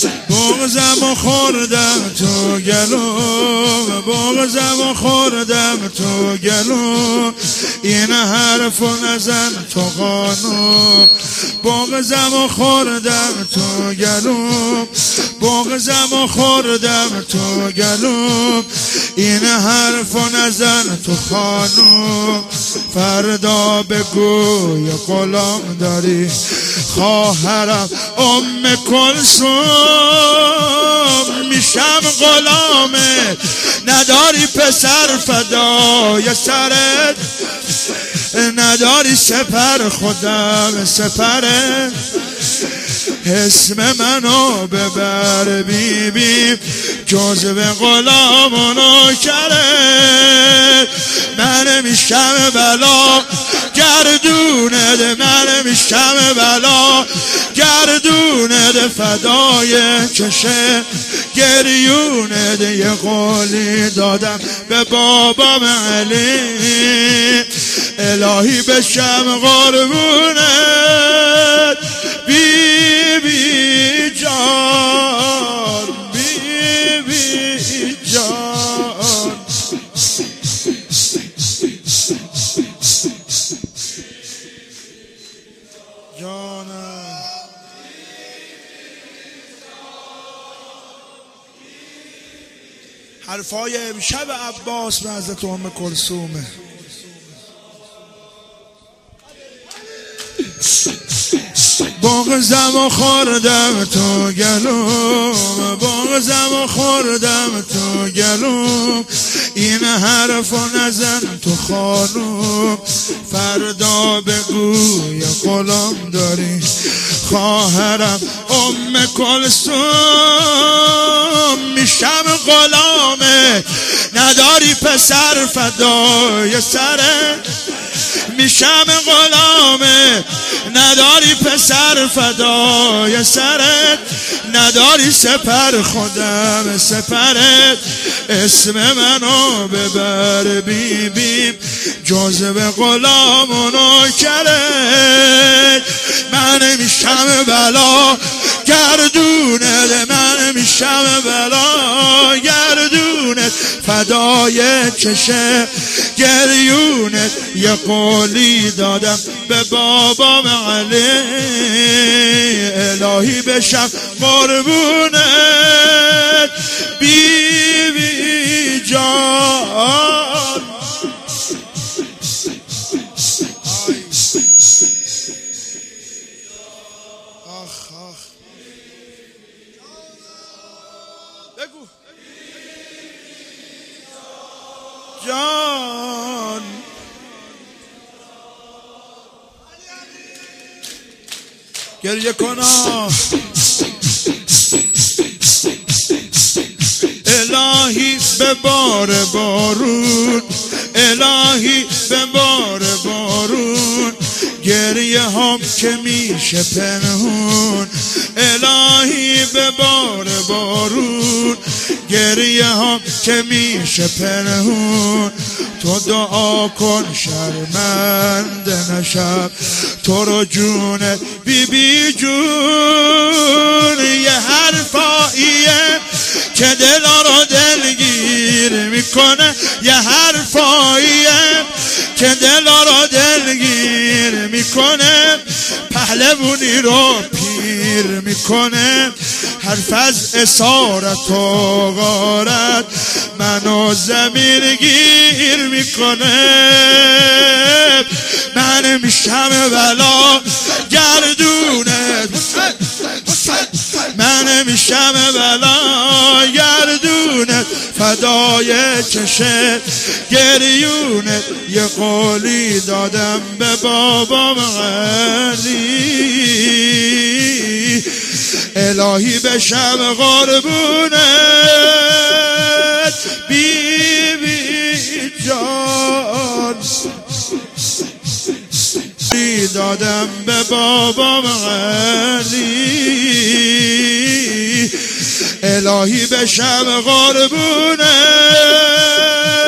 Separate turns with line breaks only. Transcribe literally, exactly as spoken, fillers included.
بغزم و خوردم تو گلو، بغزم و خوردم تو گلو، این حرف و نزن تو قانون. بغزم و خوردم تو گلو، بغزم و خوردم تو گلو، این حرف و نزن تو خانوم. فردا بگو یه غلام داری خواهرم ام کلثوم، میشم غلامت نداری پسر فدای سرت، نداری سپر خودم سپره، اسم منو ببر بی بی جزو غلام و نوکرت. من میشم بلا گردونت، من میشم بلا گردونت، فدای چشه گریونت. یه قولی دادم به بابام علی، الهی بشم قربونت بی بی جان، بی بی جان. جانم حرفای امشب عباس به حضرت ام کلثومه. بغزم و خوردم تو گلو، بغزم و خوردم تو گلو، این حرف و نزن تو خانوم. فردا بگو یه غلام داری خواهرم ام کلثوم، میشم غلامت نداری پسر فدای سرت، میشم غلامت نداری پسر فدای سرت، نداری سپر خودم سپرت، اسم منو ببر بی بی جزو غلام و نوکرت. من میشم بلا گردونت، من میشم بلا گردونت، فدای چشه گریونت. یه قولی دادم به بابام علی، الهی بشم قربونت بی بی جان. آخ آخ بگو جان. گریه کنا الهی به بار بارون، الهی به بار بارون، گریه هم که میشه پنهون. الهی به بار بارون، گریه هم که میشه پنهون. تو دعا کن شرمنده نشم تو رو جونت بی بی جون. یه حرفاییه که دلا رو دلگیر میکنه، یه حرفاییه که دلا رو دلگیر میکنه، پهلوونی رو پیر میکنه. حرف از اسارت و غارت منو زمین گیر میکنه. من میشم بلا گردونت، من میشم بلا گردونت، فدای چشه گریونت. یه قولی دادم به بابام علی، الهی بشم قربونت بی بی جان. دادم به بابام علی، الهی بشم قربونت